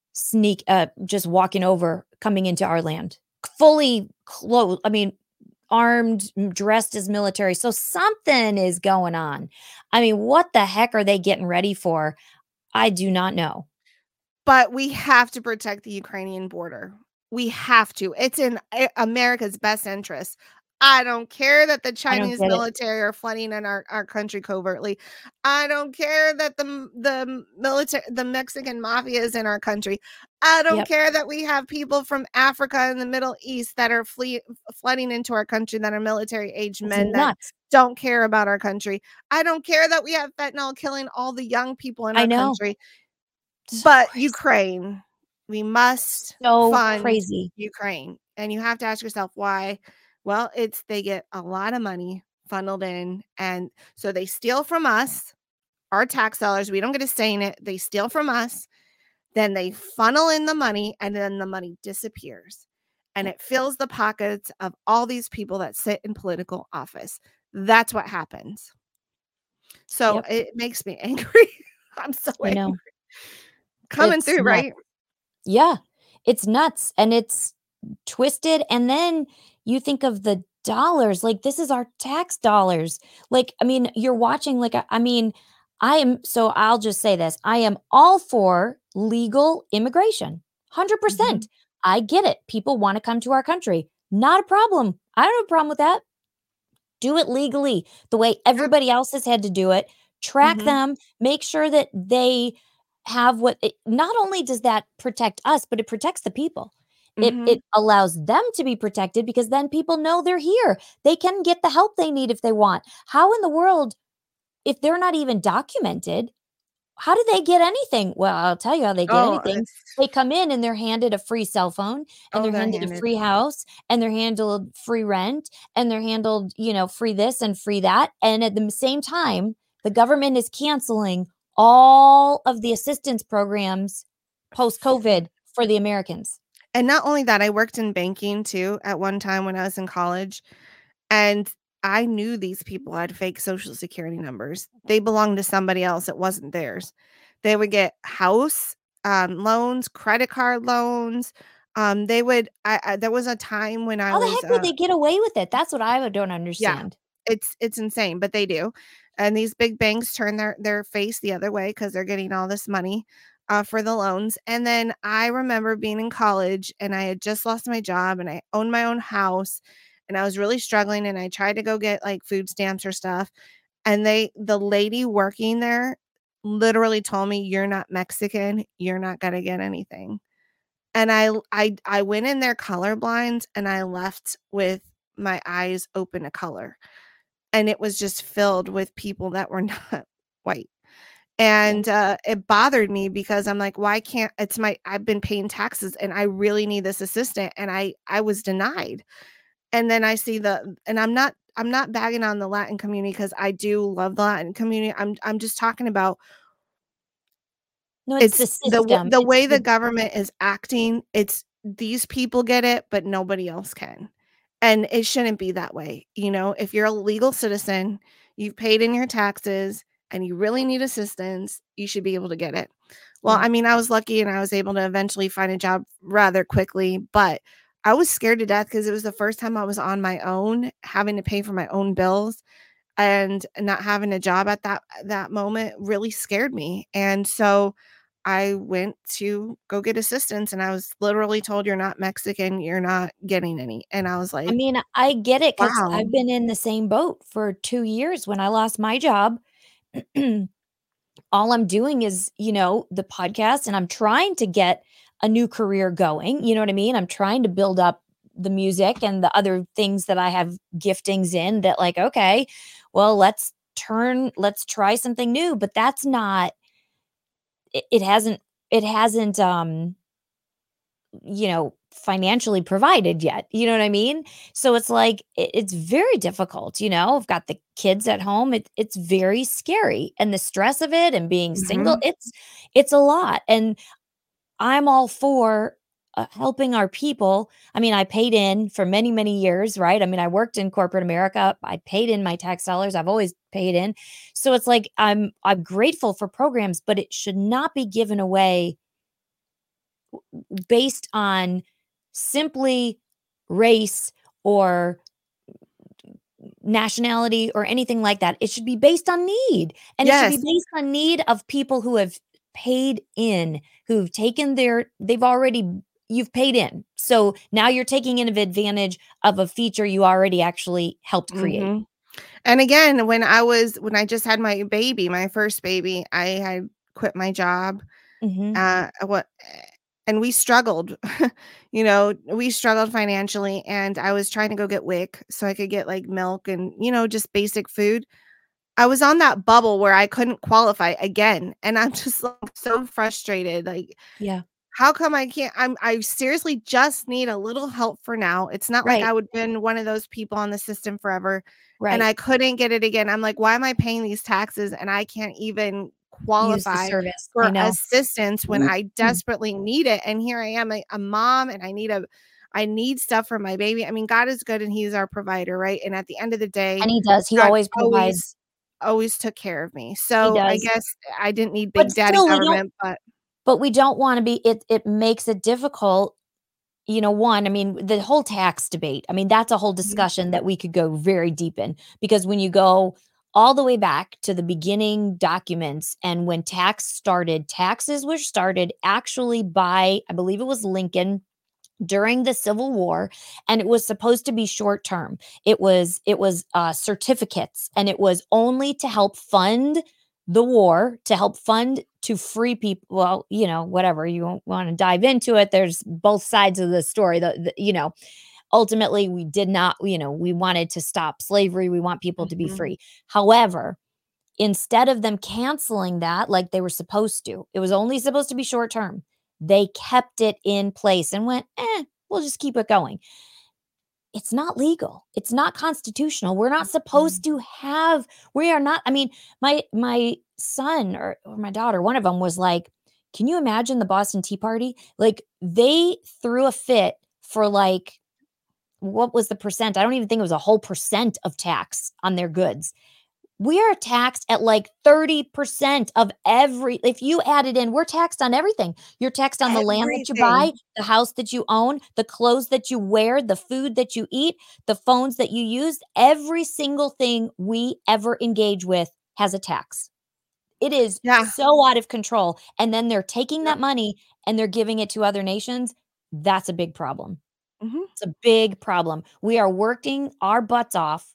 just walking over, coming into our land, fully clothed. I mean, armed, dressed as military. So something is going on. I mean, what the heck are they getting ready for? I do not know. But we have to protect the Ukrainian border. We have to. It's in America's best interest. I don't care that the Chinese military are flooding in our country covertly. I don't care that the Mexican mafia is in our country. I don't care that we have people from Africa and the Middle East that are flooding into our country that are military-aged men that don't care about our country. I don't care that we have fentanyl killing all the young people in our country. But crazy. Ukraine, we must fund Ukraine. And you have to ask yourself why. Well, they get a lot of money funneled in. And so they steal from us, our tax dollars. We don't get a say in it. They steal from us. Then they funnel in the money, and then the money disappears. And it fills the pockets of all these people that sit in political office. That's what happens. So it makes me angry. I'm so angry. Coming through, right? Yeah, it's nuts, and it's twisted. And then you think of the dollars, like this is our tax dollars. Like, I mean, you're watching, like, I mean, I'll just say this. I am all for legal immigration. 100%. I get it. People want to come to our country. Not a problem. I don't have a problem with that. Do it legally, the way everybody else has had to do it. Track them, make sure that they have not only does that protect us, but it protects the people. It allows them to be protected, because then people know they're here. They can get the help they need if they want. How in the world, if they're not even documented, how do they get anything? Well, I'll tell you how they get anything. They come in and they're handed a free cell phone, and they're handed a free house, and they're handled free rent, and they're handled, free this and free that. And at the same time, the government is canceling all of the assistance programs post-COVID for the Americans. And not only that, I worked in banking too at one time when I was in college. And I knew these people had fake social security numbers. They belonged to somebody else. It wasn't theirs. They would get house loans, credit card loans. They would, there was a time when I How the was, heck would they get away with it? That's what I don't yeah, understand. it's insane, but they do. And these big banks turn their face the other way because they're getting all this money for the loans. And then I remember being in college and I had just lost my job and I owned my own house and I was really struggling and I tried to go get like food stamps or stuff. And the lady working there literally told me, "You're not Mexican. You're not gonna get anything." And I went in there colorblind and I left with my eyes open to color. And it was just filled with people that were not white. And it bothered me because I'm like, why can't I've been paying taxes and I really need this assistant. And I was denied. And then I see and I'm not bagging on the Latin community because I do love the Latin community. I'm just talking about No, it's the system. the way the government is acting. It's these people get it, but nobody else can. And it shouldn't be that way. You know, if you're a legal citizen, you've paid in your taxes and you really need assistance, you should be able to get it. Well, Yeah. I mean, I was lucky and I was able to eventually find a job rather quickly, but I was scared to death because it was the first time I was on my own, having to pay for my own bills and not having a job at that moment really scared me. And so I went to go get assistance and I was literally told, "You're not Mexican, you're not getting any." And I was I like, mean, I get it because wow. I've been in the same boat for 2 years. When I lost my job, all I'm doing is, the podcast, and I'm trying to get a new career going. You know what I mean? I'm trying to build up the music and the other things that I have giftings in that, like, okay, well, let's try something new. But that's not, it hasn't, financially provided yet. You know what I mean? So it's like, it's very difficult. I've got the kids at home. It's very scary. And the stress of it and being single, Mhm. it's a lot. And I'm all for helping our people. I mean, I paid in for many, many years, right? I mean, I worked in corporate America. I paid in my tax dollars. I've always paid in. So it's like, I'm grateful for programs, but it should not be given away based on simply race or nationality or anything like that. It should be based on need. And it should be Yes. based on need of people who have paid in, who've taken you've paid in. So now you're taking advantage of a feature you already actually helped create. Mhm. And again, when I just had my baby, my first baby, I had quit my job. Mhm. What and we struggled. We struggled financially and I was trying to go get WIC so I could get like milk and, just basic food. I was on that bubble where I couldn't qualify again. And I'm just like so frustrated. Like, Yeah. how come I can't? I seriously just need a little help for now. It's not like Right. I would been one of those people on the system forever and Right. I couldn't get it again. I'm like, why am I paying these taxes and I can't even Use the qualify service. I for know. assistance when I desperately need it? And here I am, a mom, and I need stuff for my baby. I mean, God is good and he's our provider, right? And at the end of the day, And he does. He God always provides. always took care of me. He So I does. guess I didn't need But big daddy still, government, but we don't want to be, it makes it difficult. One, I mean, the whole tax debate, I mean, that's a whole discussion that we could go very deep in, because when you go all the way back to the beginning documents and when taxes were started actually by, I believe it was Lincoln during the Civil War, and it was supposed to be short term. It was certificates, and it was only to help fund the war, to free people. Well, whatever, you won't want to dive into it. There's both sides of the story. Ultimately, we did not. We wanted to stop slavery. We want people to be free. However, instead of them canceling that like they were supposed to, it was only supposed to be short term. They kept it in place and went, we'll just keep it going. It's not legal. It's not constitutional. We're not supposed to we are not, I mean, my son or my daughter, one of them was like, Can you imagine the Boston Tea Party? Like, they threw a fit for like, what was the percent? I don't even think it was a whole percent of tax on their goods. We are taxed at like 30% of if you add it in, we're taxed on everything. You're taxed on the land that you buy, the house that you own, the clothes that you wear, the food that you eat, the phones that you use. Every single thing we ever engage with has a tax. It is so out of control. And then they're taking that money and they're giving it to other nations. That's a big problem. It's a big problem. We are working our butts off.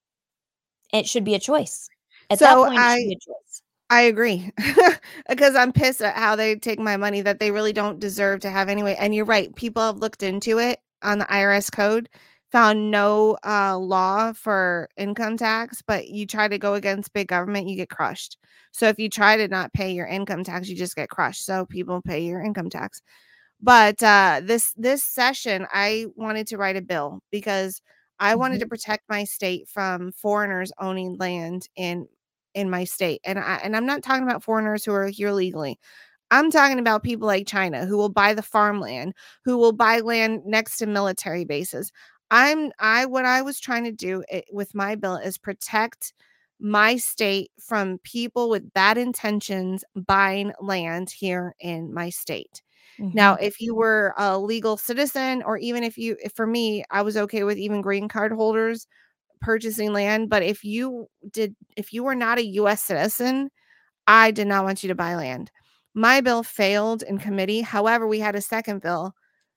It should be a choice. At that point, it should be a choice. I agree because I'm pissed at how they take my money that they really don't deserve to have anyway. And you're right. People have looked into it on the IRS code, found no law for income tax, but you try to go against big government, you get crushed. So if you try to not pay your income tax, you just get crushed. So people pay your income tax. But this session, I wanted to write a bill because I wanted to protect my state from foreigners owning land in my state. And I'm not talking about foreigners who are here legally. I'm talking about people like China who will buy the farmland, who will buy land next to military bases. What I was trying to do with my bill is protect my state from people with bad intentions buying land here in my state. Now, if you were a legal citizen, or even for me, I was okay with even green card holders purchasing land. But if you were not a U.S. citizen, I did not want you to buy land. My bill failed in committee. However, we had a second bill.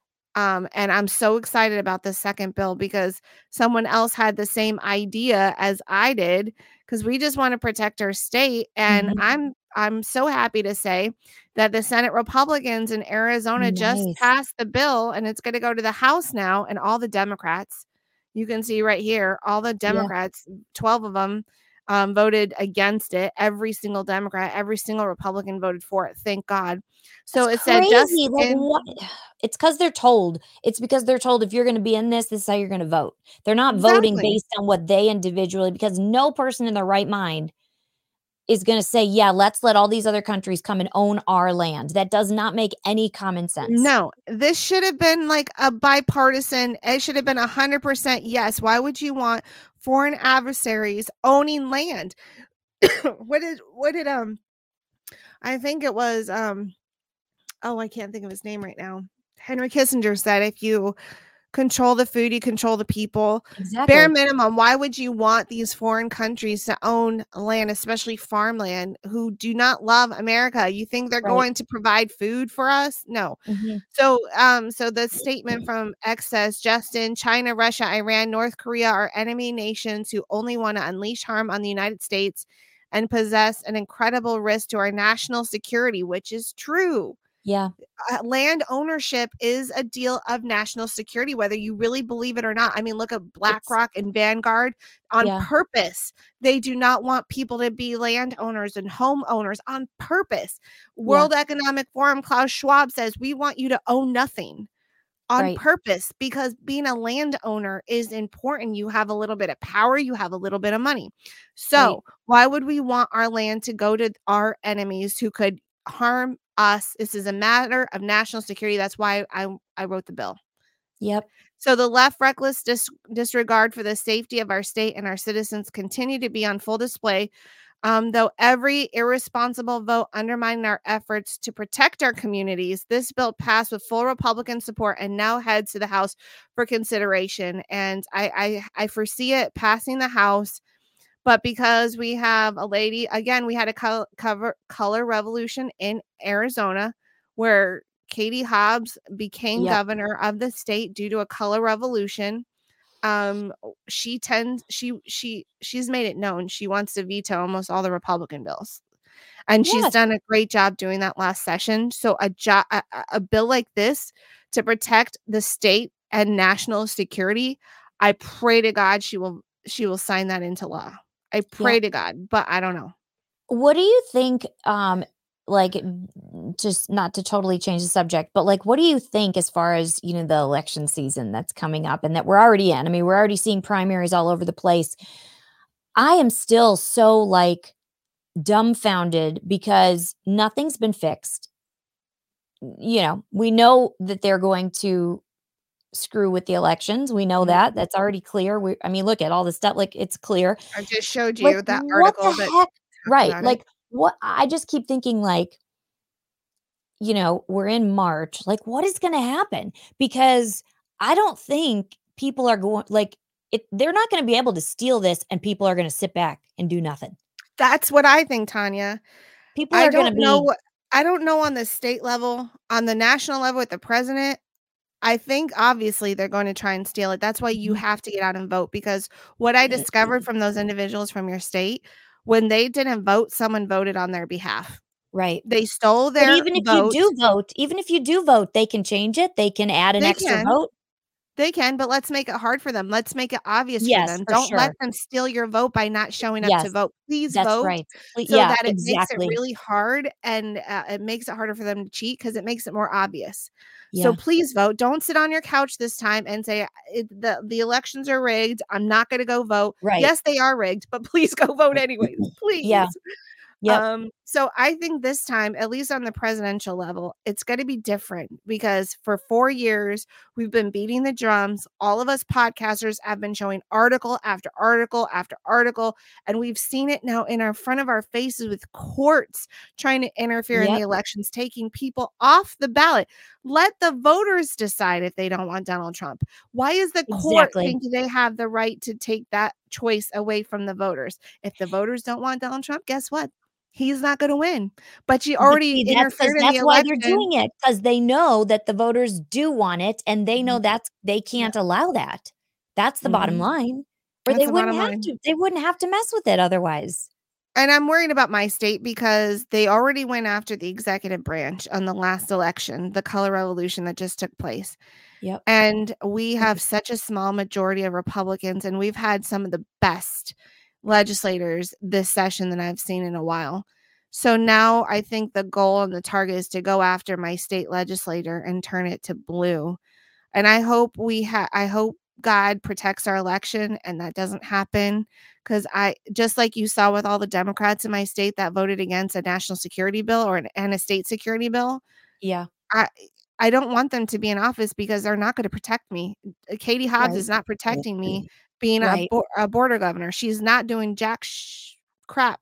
And I'm so excited about the second bill because someone else had the same idea as I did, because we just want to protect our state. And I'm so happy to say that the Senate Republicans in Arizona just passed the bill, and it's going to go to the House now. And all the Democrats, you can see right here, all the Democrats, 12 of them voted against it. Every single Democrat, every single Republican voted for it. Thank God. So it said crazy. It's because they're told. It's because they're told if you're going to be in this is how you're going to vote. They're not voting based on what they individually, because no person in their right mind is going to say, yeah, let's let all these other countries come and own our land. That does not make any common sense. No, this should have been like a bipartisan. It should have been 100% yes. Why would you want foreign adversaries owning land? What did I think it was I can't think of his name right now. Henry Kissinger said, if you control the food, you control the people. Exactly. Bare minimum, why would you want these foreign countries to own land, especially farmland, who do not love America? You think they're going to provide food for us? No. So the statement from X says, Justin, China, Russia, Iran, North Korea are enemy nations who only want to unleash harm on the United States and possess an incredible risk to our national security, which is true. Yeah. Land ownership is a deal of national security, whether you really believe it or not. I mean, look at BlackRock and Vanguard on purpose. They do not want people to be landowners and homeowners on purpose. World Economic Forum, Klaus Schwab says, we want you to own nothing on purpose, because being a landowner is important. You have a little bit of power. You have a little bit of money. So why would we want our land to go to our enemies who could harm us? This is a matter of national security. That's why I wrote the bill. Yep. So the left reckless disregard for the safety of our state and our citizens continue to be on full display. Though every irresponsible vote undermined our efforts to protect our communities, this bill passed with full Republican support and now heads to the House for consideration. And I foresee it passing the House. But because we have a lady, again, we had a color revolution in Arizona where Katie Hobbs became governor of the state due to a color revolution. She's made it known she wants to veto almost all the Republican bills. And she's done a great job doing that last session. So a bill like this to protect the state and national security, I pray to God she will sign that into law. I pray to God, but I don't know. What do you think, like, just not to totally change the subject, but like, what do you think as far as, the election season that's coming up and that we're already in? I mean, we're already seeing primaries all over the place. I am still so like dumbfounded because nothing's been fixed. we know that they're going to screw with the elections. We know that. That's already clear. Look at all the stuff. Like, it's clear. I just showed Like, you that what article the that heck? Right. about it. Like, what? I just keep thinking, like, we're in March. Like, what is going to happen? Because I don't think people are going, like, they're not going to be able to steal this and people are going to sit back and do nothing. That's what I think, Tanya. People are going to be. I don't know on the state level, on the national level with the president. I think obviously they're going to try and steal it. That's why you have to get out and vote, because what I discovered from those individuals from your state, when they didn't vote, someone voted on their behalf. Right. They stole their But even if you do vote, they can change it. They can add an extra vote. They can, but let's make it hard for them. Let's make it obvious for them. Don't let them steal your vote by not showing up to vote. Please vote. Right. So that it makes it really hard, and it makes it harder for them to cheat, because it makes it more obvious. So please vote. Don't sit on your couch this time and say the elections are rigged. I'm not going to go vote. Right. Yes, they are rigged, but please go vote anyways. Please. Yeah. So I think this time, at least on the presidential level, it's going to be different, because for 4 years we've been beating the drums. All of us podcasters have been showing article after article after article, and we've seen it now in our front of our faces with courts trying to interfere in the elections, taking people off the ballot. Let the voters decide if they don't want Donald Trump. Why is the court thinking they have the right to take that choice away from the voters? If the voters don't want Donald Trump, guess what? He's not going to win. But you already interfered in the election. That's why they're doing it, because they know that the voters do want it, and they know that they can't allow that. That's the bottom line. Or they wouldn't have to. They wouldn't have to mess with it otherwise. And I'm worried about my state, because they already went after the executive branch on the last election, the color revolution that just took place. Yep. And we have such a small majority of Republicans, and we've had some of the best legislators this session that I've seen in a while. So now I think the goal and the target is to go after my state legislator and turn it to blue. And I hope I hope God protects our election and that doesn't happen, because just like you saw with all the Democrats in my state that voted against a national security bill and a state security bill. Yeah. I don't want them to be in office, because they're not going to protect me. Katie Hobbs is not protecting me being a border governor. She's not doing jack crap.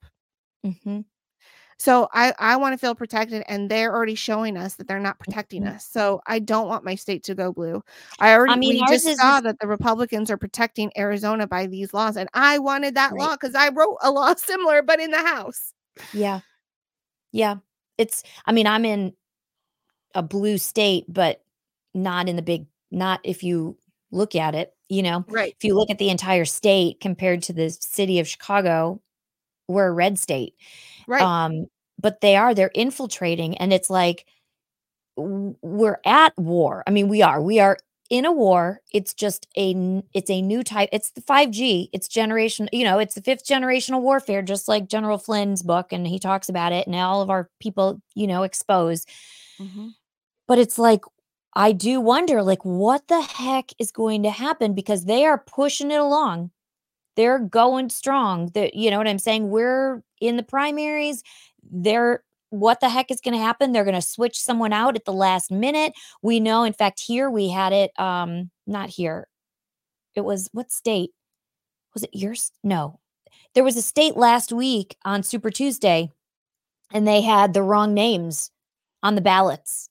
So I want to feel protected, and they're already showing us that they're not protecting us. So I don't want my state to go blue. We just saw that the Republicans are protecting Arizona by these laws, and I wanted that law because I wrote a law similar, but in the House. Yeah. I'm in a blue state, but not if you look at it, right. If you look at the entire state compared to the city of Chicago, we're a red state. Right. But they're infiltrating, and it's like we're at war. We are in a war. It's just it's a new type. It's the 5G. It's generation, it's the 5th generational warfare, just like General Flynn's book, and he talks about it, and all of our people, expose. But it's like, I do wonder, like, what the heck is going to happen, because they are pushing it along. They're going strong. You know what I'm saying? We're in the primaries. What the heck is going to happen? They're going to switch someone out at the last minute. We know, in fact, here we had it, not here. It was, what state? Was it yours? No. There was a state last week on Super Tuesday, and they had the wrong names on the ballots,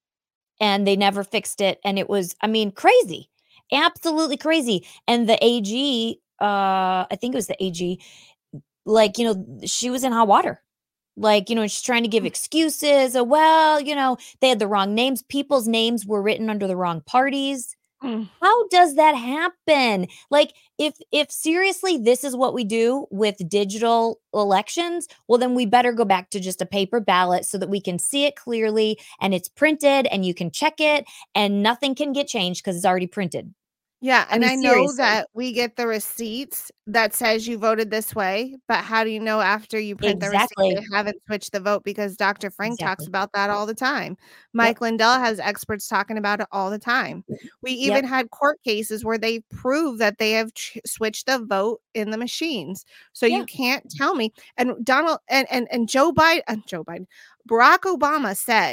and they never fixed it. And it was, crazy, absolutely crazy. And the AG, I think it was the AG, like, she was in hot water. Like, she's trying to give excuses. They had the wrong names. People's names were written under the wrong parties. How does that happen? Like, if seriously this is what we do with digital elections, well, then we better go back to just a paper ballot so that we can see it clearly, and it's printed, and you can check it, and nothing can get changed because it's already printed. Yeah, and I know that we get the receipts that says you voted this way, but how do you know after you print the receipt they haven't switched the vote? Because Dr. Frank talks about that all the time. Mike Lindell has experts talking about it all the time. We even had court cases where they prove that they have switched the vote in the machines. So you can't tell me. And Donald and Joe Biden, Barack Obama said,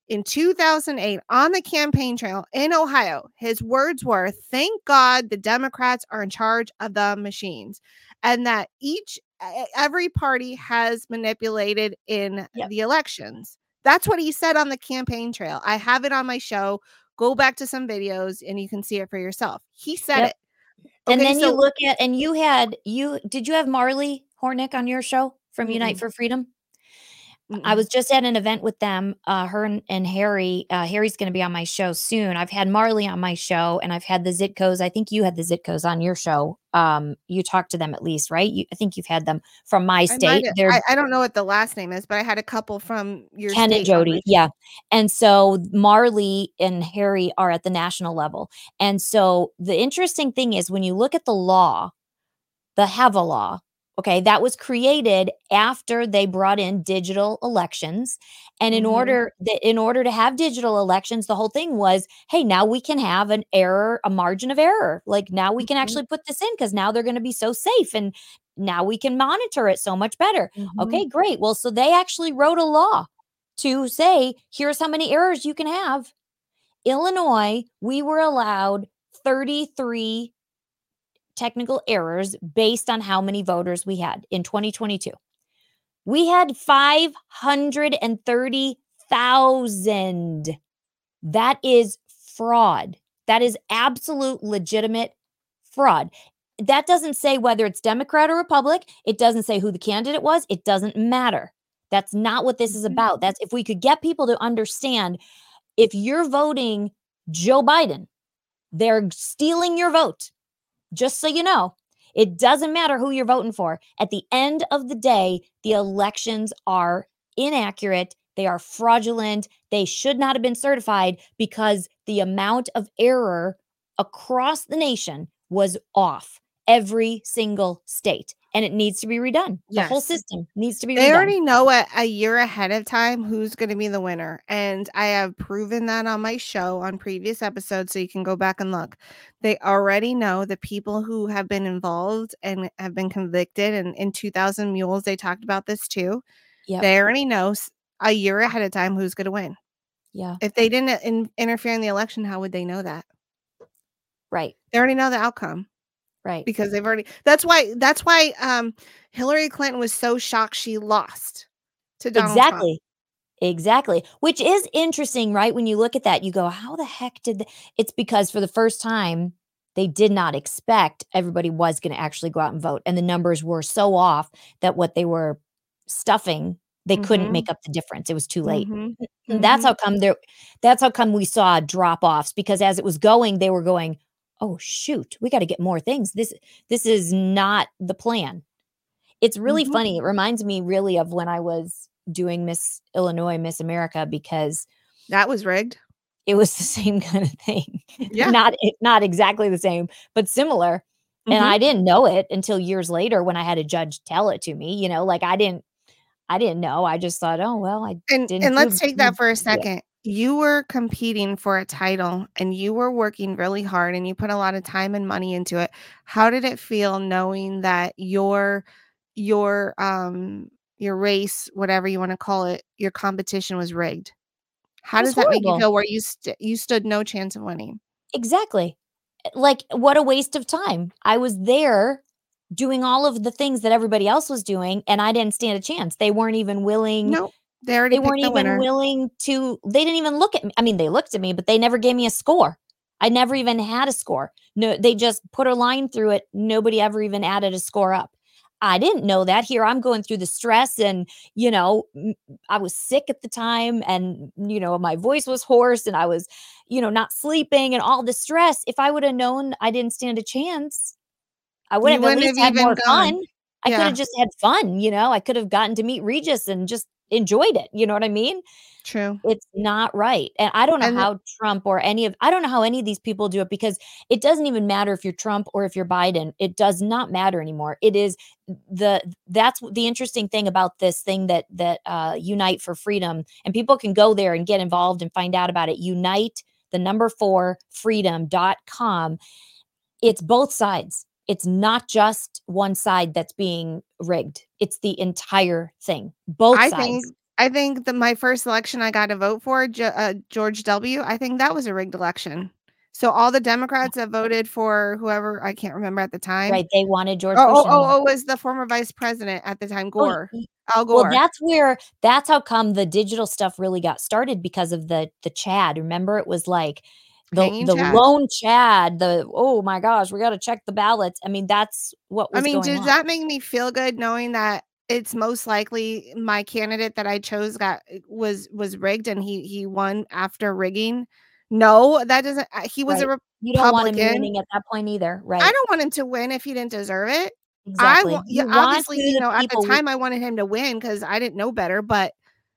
in 2008 on the campaign trail in Ohio. His words were, "Thank God the Democrats are in charge of the machines," and that every party has manipulated in the elections. That's what he said on the campaign trail. I have it on my show. Go back to some videos and you can see it for yourself. He said it. And then you look at, and did you have Marley Hornick on your show from Unite for Freedom? I was just at an event with them, her and Harry. Harry's going to be on my show soon. I've had Marley on my show, and I've had the Zitkos. I think you had the Zitkos on your show. You talked to them at least, right? I think you've had them from my state. I don't know what the last name is, but I had a couple from your Ken state. And Jody, yeah. And so Marley and Harry are at the national level. And so the interesting thing is when you look at the law, the HAVA law, okay, that was created after they brought in digital elections. And in order to have digital elections, the whole thing was, hey, now we can have a margin of error. Like now we can actually put this in because now they're going to be so safe and now we can monitor it so much better. Okay, great. Well, so they actually wrote a law to say, here's how many errors you can have. Illinois, we were allowed 33 technical errors based on how many voters we had in 2022. We had 530,000. That is fraud. That is absolute legitimate fraud. That doesn't say whether it's Democrat or Republican. It doesn't say who the candidate was. It doesn't matter. That's not what this is about. That's if we could get people to understand, if you're voting Joe Biden, they're stealing your vote. Just so you know, it doesn't matter who you're voting for. At the end of the day, the elections are inaccurate. They are fraudulent. They should not have been certified because the amount of error across the nation was off every single state. And it needs to be redone. The whole system needs to be redone. They already know a year ahead of time who's going to be the winner. And I have proven that on my show on previous episodes, so you can go back and look. They already know the people who have been involved and have been convicted. And in 2000 Mules, they talked about this too. They already know a year ahead of time who's going to win. Yeah. If they didn't interfere in the election, how would they know that? Right. They already know the outcome. Right. Because they've already, that's why Hillary Clinton was so shocked she lost to Donald Trump. Exactly. Which is interesting, right? When you look at that, you go, how the heck did it's because for the first time, they did not expect everybody was going to actually go out and vote. And the numbers were so off that what they were stuffing, they couldn't make up the difference. It was too late. That's how come we saw drop offs, because as it was going, they were going, oh shoot, we got to get more things. This is not the plan. It's really funny. It reminds me really of when I was doing Miss Illinois, Miss America, because that was rigged. It was the same kind of thing. Yeah. Not exactly the same, but similar. And I didn't know it until years later when I had a judge tell it to me, like I didn't know. I just thought, oh, well, I didn't. And let's take that for a second. You were competing for a title and you were working really hard and you put a lot of time and money into it. How did it feel knowing that your race, whatever you want to call it, your competition was rigged? How does that make you feel where you stood no chance of winning? Exactly. Like, what a waste of time. I was there doing all of the things that everybody else was doing and I didn't stand a chance. They weren't even willing. No. They weren't even willing to, they didn't even look at me. I mean, they looked at me, but they never gave me a score. I never even had a score. No, they just put a line through it. Nobody ever even added a score up. I didn't know that. Here I'm going through the stress and, I was sick at the time and, my voice was hoarse and I was, not sleeping and all the stress. If I would have known I didn't stand a chance, I would have at least had more fun. I could have just had fun, I could have gotten to meet Regis and just enjoyed it. You know what I mean? True. It's not right. And I don't know how Trump or I don't know how any of these people do it, because it doesn't even matter if you're Trump or if you're Biden. It does not matter anymore. It is that's the interesting thing about this thing that Unite for Freedom, and people can go there and get involved and find out about it. Unite, 4 freedom.com. It's both sides. It's not just one side that's being rigged. It's the entire thing. Both sides. I think my first election I got to vote for, George W., I think that was a rigged election. So all the Democrats that voted for whoever, I can't remember at the time. Right. They wanted George Bush. It was the former vice president at the time, Gore. Al Gore. Well, that's how come the digital stuff really got started, because of the Chad. Remember, it was like the lone Chad, oh my gosh, we got to check the ballots. I mean, that's what was going on. Does that make me feel good knowing that it's most likely my candidate that I chose was rigged and he won after rigging? No, that doesn't. He was a Republican. You don't want him winning at that point either, right? I don't want him to win if he didn't deserve it. Exactly. Obviously, at the time I wanted him to win because I didn't know better, but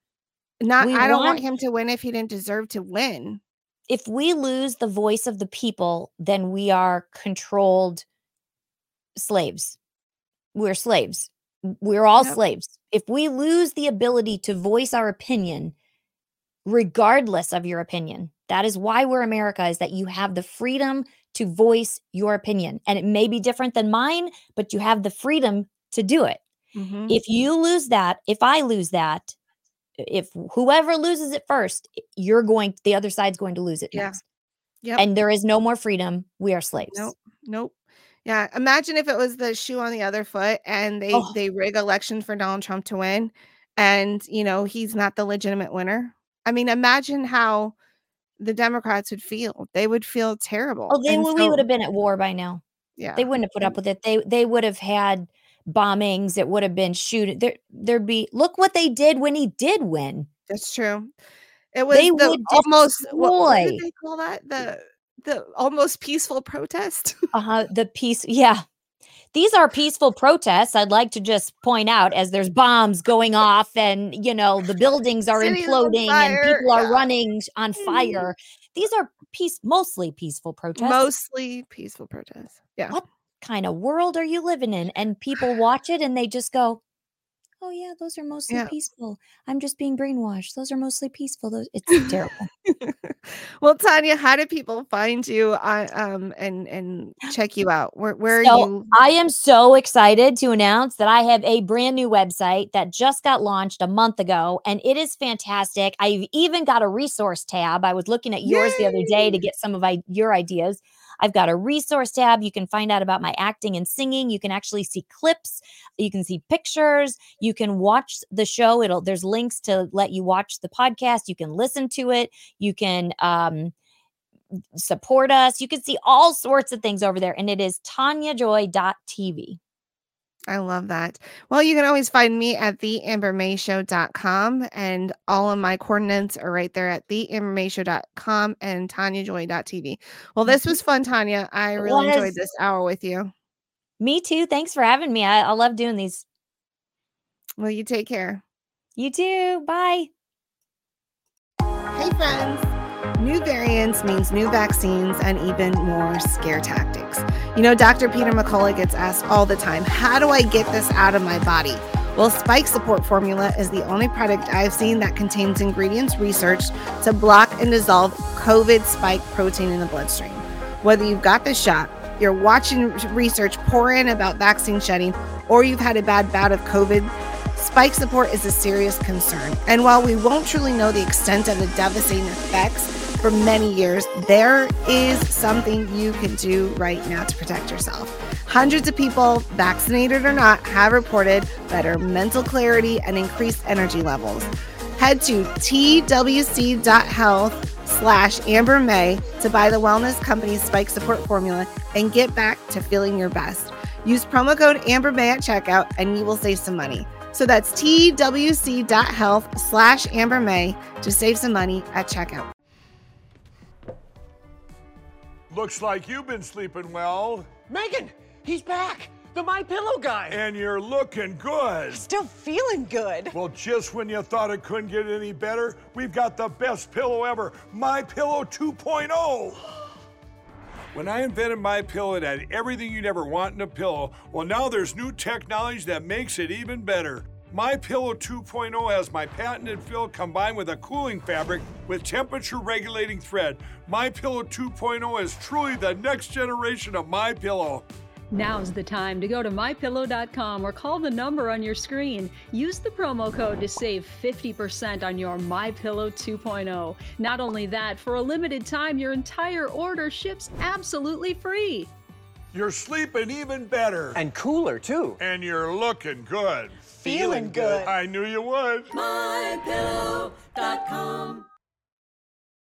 I don't want him to win if he didn't deserve to win. If we lose the voice of the people, then we are controlled slaves. We're slaves. We're all slaves. If we lose the ability to voice our opinion, regardless of your opinion, that is why we're America, is that you have the freedom to voice your opinion. And it may be different than mine, but you have the freedom to do it. Mm-hmm. If you lose that, if I lose that, if whoever loses it first, the other side's going to lose it next. Yep. And there is no more freedom. We are slaves. Nope. Yeah. Imagine if it was the shoe on the other foot and they rig elections for Donald Trump to win and, he's not the legitimate winner. I mean, imagine how the Democrats would feel. They would feel terrible. Oh, we would have been at war by now. Yeah. They wouldn't have put up with it. They would have had bombings. It would have been shooting. There'd be, look what they did when he did win. That's true. It was almost, what did they call that? The almost peaceful protest. The peace. Yeah. These are peaceful protests. I'd like to just point out, as there's bombs going off and, the buildings are imploding and people are running on fire. These are mostly peaceful protests. Mostly peaceful protests. Yeah. What kind of world are you living in? And people watch it and they just go, oh yeah, those are mostly peaceful. I'm just being brainwashed. Those are mostly peaceful. It's terrible. Well, Tanya, how do people find you and check you out? Where are you? I am so excited to announce that I have a brand new website that just got launched a month ago, and it is fantastic. I've even got a resource tab. I was looking at yours the other day to get some of your ideas. I've got a resource tab. You can find out about my acting and singing. You can actually see clips. You can see pictures. You can watch the show. There's links to let you watch the podcast. You can listen to it. You can support us. You can see all sorts of things over there. And it is tanyajoy.tv. I love that. Well, you can always find me at theambermayshow.com, and all of my coordinates are right there at theambermayshow.com and tanyajoy.tv. Well, this was fun, Tanya. I really enjoyed this hour with you. Me too. Thanks for having me. I love doing these. Well, you take care. You too. Bye. Hey, friends. New variants means new vaccines and even more scare tactics. Dr. Peter McCullough gets asked all the time, how do I get this out of my body? Well, Spike Support Formula is the only product I've seen that contains ingredients researched to block and dissolve COVID spike protein in the bloodstream. Whether you've got the shot, you're watching research pour in about vaccine shedding, or you've had a bad bout of COVID, Spike Support is a serious concern. And while we won't truly know the extent of the devastating effects for many years, there is something you can do right now to protect yourself. Hundreds of people, vaccinated or not, have reported better mental clarity and increased energy levels. Head to twc.health/Amber May to buy the wellness company's Spike Support Formula and get back to feeling your best. Use promo code Amber May at checkout and you will save some money. So that's twc.health/Amber May to save some money at checkout. Looks like you've been sleeping well. Megan, he's back. The My Pillow guy. And you're looking good. Still feeling good. Well, just when you thought it couldn't get any better, we've got the best pillow ever, My Pillow 2.0. When I invented My Pillow, it had everything you'd ever want in a pillow. Well, now there's new technology that makes it even better. My Pillow 2.0 has my patented fill combined with a cooling fabric with temperature regulating thread. My Pillow 2.0 is truly the next generation of My Pillow. Now's the time to go to MyPillow.com or call the number on your screen. Use the promo code to save 50% on your MyPillow 2.0. Not only that, for a limited time, your entire order ships absolutely free. You're sleeping even better. And cooler, too. And you're looking good. Feeling good. I knew you would. MyPillow.com